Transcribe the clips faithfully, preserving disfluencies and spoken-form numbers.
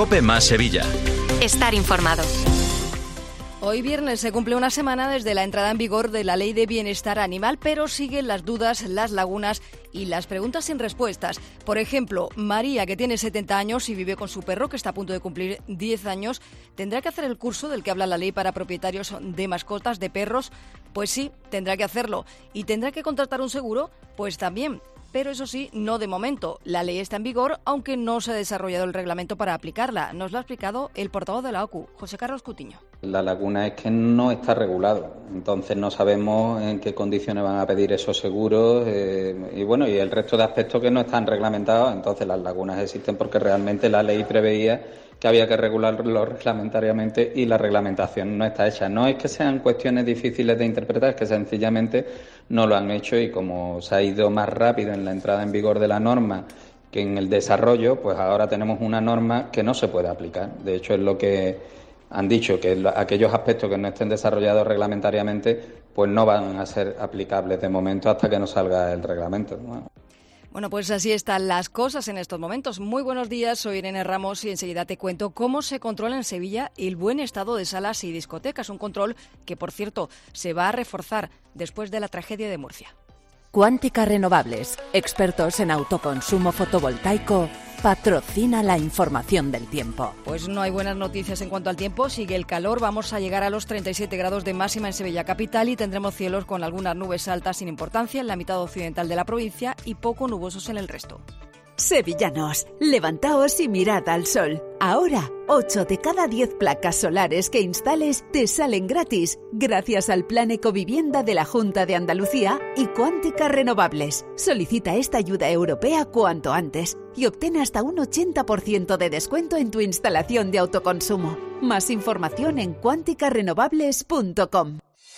COPE más Sevilla. Estar informado. Hoy viernes se cumple una semana desde la entrada en vigor de la Ley de Bienestar Animal, pero siguen las dudas, las lagunas y las preguntas sin respuestas. Por ejemplo, María, que tiene setenta años y vive con su perro, que está a punto de cumplir diez años, ¿tendrá que hacer el curso del que habla la ley para propietarios de mascotas, de perros? Pues sí, tendrá que hacerlo. ¿Y tendrá que contratar un seguro? Pues también. Pero eso sí, no de momento. La ley está en vigor, aunque no se ha desarrollado el reglamento para aplicarla. Nos lo ha explicado el portavoz de la O C U, José Carlos Cutiño. La laguna es que no está regulado, entonces no sabemos en qué condiciones van a pedir esos seguros eh, y bueno, y el resto de aspectos que no están reglamentados. Entonces las lagunas existen porque realmente la ley preveía que había que regularlo reglamentariamente y la reglamentación no está hecha. No es que sean cuestiones difíciles de interpretar, es que sencillamente no lo han hecho, y como se ha ido más rápido en la entrada en vigor de la norma que en el desarrollo, pues ahora tenemos una norma que no se puede aplicar. De hecho, es lo que han dicho, que aquellos aspectos que no estén desarrollados reglamentariamente pues no van a ser aplicables de momento hasta que no salga el reglamento. Bueno. Bueno, pues así están las cosas en estos momentos. Muy buenos días, soy Irene Ramos y enseguida te cuento cómo se controla en Sevilla el buen estado de salas y discotecas. Un control que, por cierto, se va a reforzar después de la tragedia de Murcia. Cuántica Renovables, expertos en autoconsumo fotovoltaico, patrocina la información del tiempo. Pues no hay buenas noticias en cuanto al tiempo. Sigue el calor, vamos a llegar a los treinta y siete grados de máxima en Sevilla capital y tendremos cielos con algunas nubes altas sin importancia en la mitad occidental de la provincia y poco nubosos en el resto. Sevillanos, levantaos y mirad al sol. Ahora, ocho de cada diez placas solares que instales te salen gratis gracias al Plan Ecovivienda de la Junta de Andalucía y Cuántica Renovables. Solicita esta ayuda europea cuanto antes y obtén hasta un ochenta por ciento de descuento en tu instalación de autoconsumo. Más información en cuántica renovables punto com.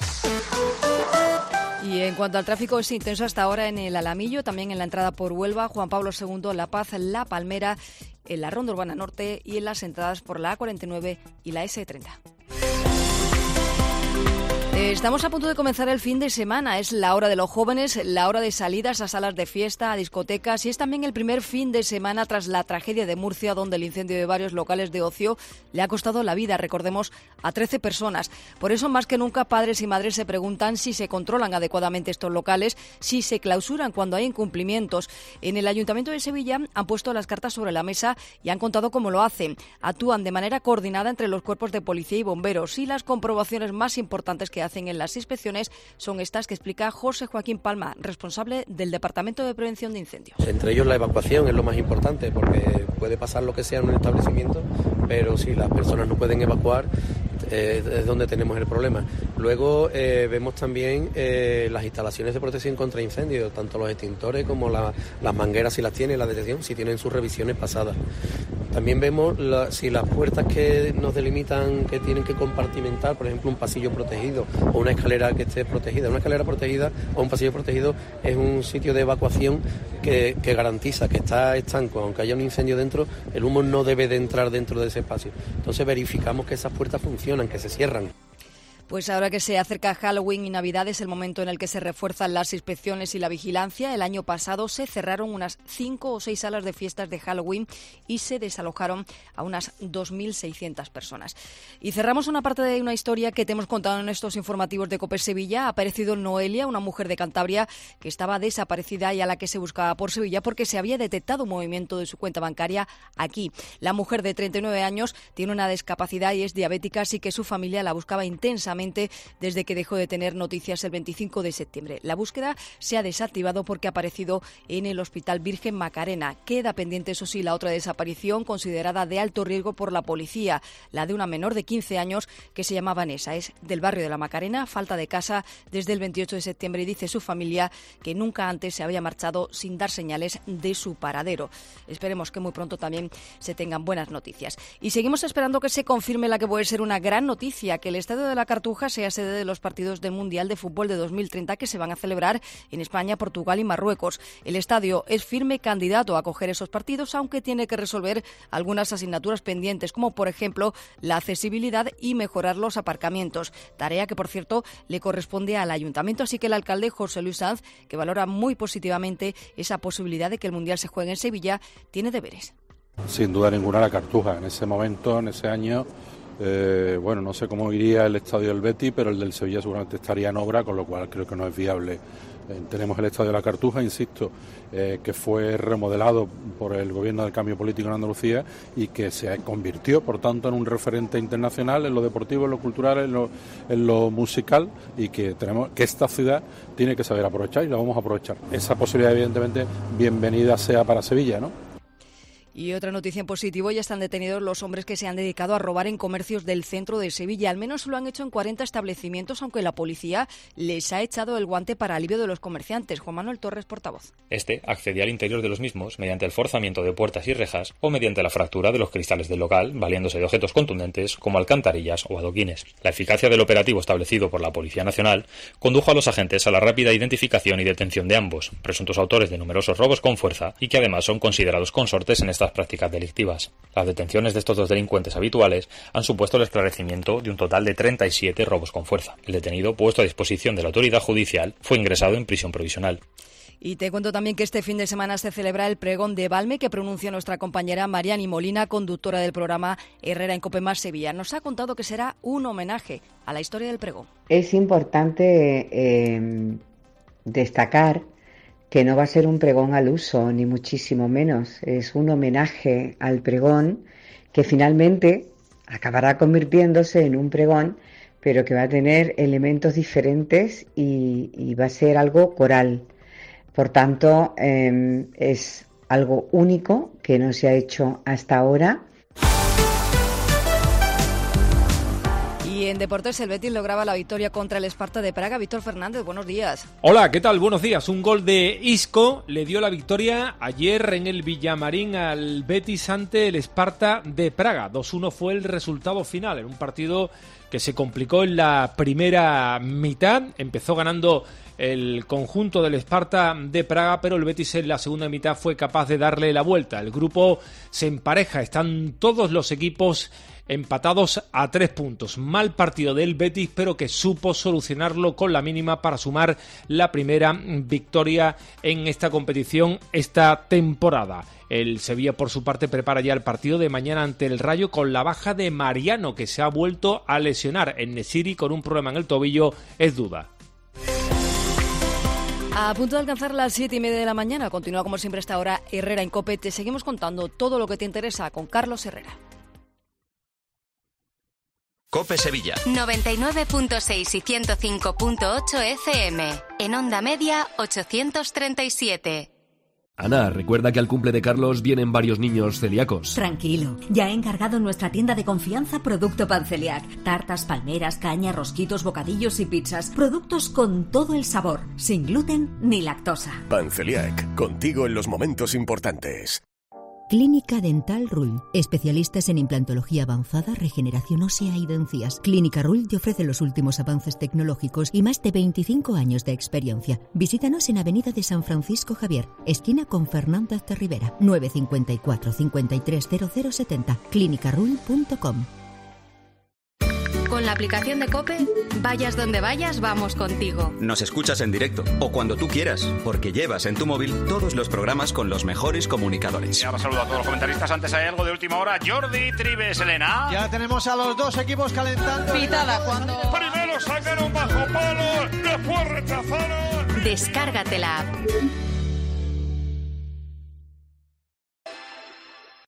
Y en cuanto al tráfico, es intenso hasta ahora en el Alamillo, también en la entrada por Huelva, Juan Pablo segundo, La Paz, La Palmera, en la Ronda Urbana Norte y en las entradas por la A cuarenta y nueve y la ese treinta. Estamos a punto de comenzar el fin de semana. Es la hora de los jóvenes, la hora de salidas a salas de fiesta, a discotecas, y es también el primer fin de semana tras la tragedia de Murcia, donde el incendio de varios locales de ocio le ha costado la vida, recordemos, a trece personas. Por eso, más que nunca, padres y madres se preguntan si se controlan adecuadamente estos locales, si se clausuran cuando hay incumplimientos. En el Ayuntamiento de Sevilla han puesto las cartas sobre la mesa y han contado cómo lo hacen. Actúan de manera coordinada entre los cuerpos de policía y bomberos, y las comprobaciones más importantes que hacen en las inspecciones son estas que explica José Joaquín Palma, responsable del Departamento de Prevención de Incendios. Entre ellos la evacuación es lo más importante, porque puede pasar lo que sea en un establecimiento, pero si las personas no pueden evacuar, eh, es donde tenemos el problema. Luego eh, vemos también eh, las instalaciones de protección contra incendios, tanto los extintores como la, las mangueras, si las tiene, la detección, si tienen sus revisiones pasadas. También vemos la, si las puertas que nos delimitan que tienen que compartimentar, por ejemplo, un pasillo protegido o una escalera que esté protegida. Una escalera protegida o un pasillo protegido es un sitio de evacuación que, que garantiza que está estanco. Aunque haya un incendio dentro, el humo no debe de entrar dentro de ese espacio. Entonces verificamos que esas puertas funcionan, que se cierran. Pues ahora que se acerca Halloween y Navidad es el momento en el que se refuerzan las inspecciones y la vigilancia. El año pasado se cerraron unas cinco o seis salas de fiestas de Halloween y se desalojaron a unas dos mil seiscientas personas. Y cerramos una parte de una historia que te hemos contado en estos informativos de COPE Sevilla. Ha aparecido Noelia, una mujer de Cantabria que estaba desaparecida y a la que se buscaba por Sevilla porque se había detectado un movimiento de su cuenta bancaria aquí. La mujer de treinta y nueve años tiene una discapacidad y es diabética, así que su familia la buscaba intensamente desde que dejó de tener noticias el veinticinco de septiembre. La búsqueda se ha desactivado porque ha aparecido en el Hospital Virgen Macarena. Queda pendiente, eso sí, la otra desaparición considerada de alto riesgo por la policía, la de una menor de quince años que se llama Vanessa. Es del barrio de la Macarena, falta de casa desde el veintiocho de septiembre y dice su familia que nunca antes se había marchado sin dar señales de su paradero. Esperemos que muy pronto también se tengan buenas noticias. Y seguimos esperando que se confirme la que puede ser una gran noticia, que el Estadio de la Cartuja sea sede de los partidos del Mundial de Fútbol de dos mil treinta que se van a celebrar en España, Portugal y Marruecos. El estadio es firme candidato a acoger esos partidos, aunque tiene que resolver algunas asignaturas pendientes, como por ejemplo la accesibilidad y mejorar los aparcamientos, tarea que por cierto le corresponde al Ayuntamiento, así que el alcalde José Luis Sanz, que valora muy positivamente esa posibilidad de que el Mundial se juegue en Sevilla, tiene deberes. Sin duda ninguna la Cartuja. En ese momento, en ese año, eh, bueno, no sé cómo iría el estadio del Betis, pero el del Sevilla seguramente estaría en obra, con lo cual creo que no es viable. Eh, tenemos el estadio de la Cartuja, insisto, eh, que fue remodelado por el gobierno del cambio político en Andalucía y que se convirtió, por tanto, en un referente internacional en lo deportivo, en lo cultural, en lo, en lo musical, y que tenemos que esta ciudad tiene que saber aprovechar y la vamos a aprovechar. Esa posibilidad, evidentemente, bienvenida sea para Sevilla, ¿no? Y otra noticia en positivo, ya están detenidos los hombres que se han dedicado a robar en comercios del centro de Sevilla. Al menos lo han hecho en cuarenta establecimientos, aunque la policía les ha echado el guante para alivio de los comerciantes. Juan Manuel Torres, portavoz. Este accedía al interior de los mismos mediante el forzamiento de puertas y rejas o mediante la fractura de los cristales del local, valiéndose de objetos contundentes como alcantarillas o adoquines. La eficacia del operativo establecido por la Policía Nacional condujo a los agentes a la rápida identificación y detención de ambos, presuntos autores de numerosos robos con fuerza y que además son considerados consortes en esta prácticas delictivas. Las detenciones de estos dos delincuentes habituales han supuesto el esclarecimiento de un total de treinta y siete robos con fuerza. El detenido, puesto a disposición de la autoridad judicial, fue ingresado en prisión provisional. Y te cuento también que este fin de semana se celebra el pregón de Valme, que pronuncia nuestra compañera Mariani Molina, conductora del programa Herrera en COPE más Sevilla. Nos ha contado que será un homenaje a la historia del pregón. Es importante eh, destacar que no va a ser un pregón al uso, ni muchísimo menos. Es un homenaje al pregón que finalmente acabará convirtiéndose en un pregón, pero que va a tener elementos diferentes y, y va a ser algo coral. Por tanto, eh, es algo único que no se ha hecho hasta ahora. Y en deportes, el Betis lograba la victoria contra el Esparta de Praga. Víctor Fernández, buenos días. Hola, ¿qué tal? Buenos días. Un gol de Isco le dio la victoria ayer en el Villamarín al Betis ante el Esparta de Praga. dos uno fue el resultado final en un partido que se complicó en la primera mitad. Empezó ganando el conjunto del Esparta de Praga, pero el Betis en la segunda mitad fue capaz de darle la vuelta. El grupo se empareja, están todos los equipos empatados a tres puntos. Mal partido del Betis, pero que supo solucionarlo con la mínima para sumar la primera victoria en esta competición esta temporada. El Sevilla, por su parte, prepara ya el partido de mañana ante el Rayo con la baja de Mariano, que se ha vuelto a lesionar. En-Nesyri, con un problema en el tobillo, es duda. A punto de alcanzar las siete y media de la mañana, continúa como siempre esta hora Herrera en COPE. Te seguimos contando todo lo que te interesa con Carlos Herrera. COPE Sevilla. noventa y nueve punto seis y ciento cinco punto ocho F M. En onda media, ochocientos treinta y siete. Ana, recuerda que al cumple de Carlos vienen varios niños celíacos. Tranquilo, ya he encargado en nuestra tienda de confianza Producto Panceliac. Tartas, palmeras, caña, rosquitos, bocadillos y pizzas. Productos con todo el sabor, sin gluten ni lactosa. Panceliac, contigo en los momentos importantes. Clínica Dental Rull, especialistas en implantología avanzada, regeneración ósea y dentías. Clínica Rull te ofrece los últimos avances tecnológicos y más de veinticinco años de experiencia. Visítanos en Avenida de San Francisco Javier, esquina con Fernández de Rivera, nueve cinco cuatro, cinco tres cero cero siete cero, clínica rull punto com. Con la aplicación de COPE, vayas donde vayas, vamos contigo. Nos escuchas en directo o cuando tú quieras, porque llevas en tu móvil todos los programas con los mejores comunicadores. Y ahora saludo a todos los comentaristas. Antes hay algo de última hora. Jordi, Tribes, Elena. Ya tenemos a los dos equipos calentando. Pitada cuando... Primero sacaron bajo palo, después rechazaron. Descárgate la app.